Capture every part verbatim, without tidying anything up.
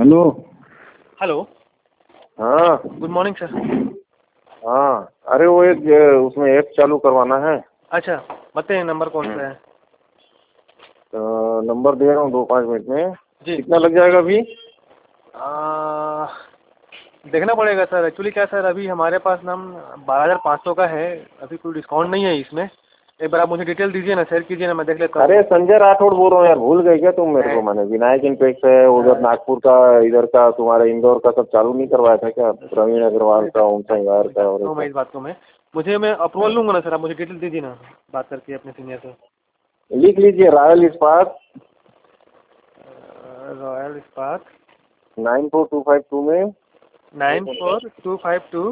Hello. Hello. हाँ good morning sir. हाँ, अरे वो एक अ, उसमें ऐप चालू करवाना है। अच्छा, बताइए नंबर कौन सा है? तो नंबर दे रहा हूँ दो पाँच मिनट में। जी। कितना लग जाएगा अभी? आ, देखना पड़ेगा सर। एक्चुअली क्या सर, अभी हमारे पास ना बारह हज़ार पाँच सौ का है, अभी कोई डिस्काउंट नहीं है इसमें। एक बार आप मुझे डिटेल दीजिए ना, शेयर कीजिए ना, मैं देख लेता हूँ। अरे संजय राठौड़ बोल रहा हूँ यार, भूल गए क्या तुम मेरे को? मैंने विनायक इनपेक्स है उधर नागपुर का, इधर का तुम्हारे इंदौर का सब चालू नहीं करवाया था क्या? प्रवीण अग्रवाल का, ओम संगार का और तो मैं इस बात को मैं मुझे मैं अप्रूवल लूँगा ना सर, आप मुझे डिटेल दीजिए ना, बात करके अपने सीनियर से। लिख लीजिए royal Ispat Royal Ispat nine four two five two में nine four two five two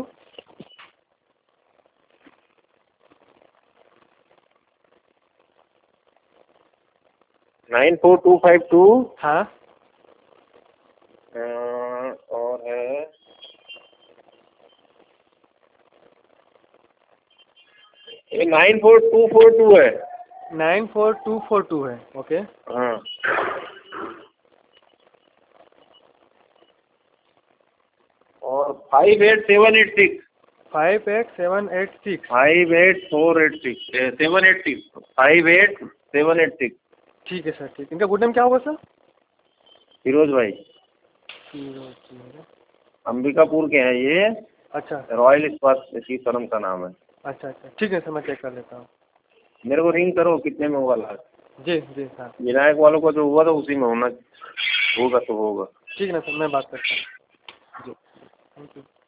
nine four two five two. हाँ और है ये nine four two four two है। Nine four two four two है। ओके। हाँ और five eight seven eight six five eight seven eight six five eight four eight six seven eight six five eight seven eight six. ठीक है sir, ठीक। इनका good name क्या होगा sir? Firoz भाई, फिरोज जी। अंबिकापुर के हैं ये। अच्छा रॉयल इस्पात की फर्म का नाम है। अच्छा अच्छा, ठीक है सर, मैं चेक कर लेता हूँ। मेरे को रिंग करो कितने में होगा लास्ट। जी जी हाँ। विनायक वालों का जो हुआ था उसी में होना होगा तो होगा। ठीक है ना सर, मैं बात करता हूँ। जी, थैंक यू।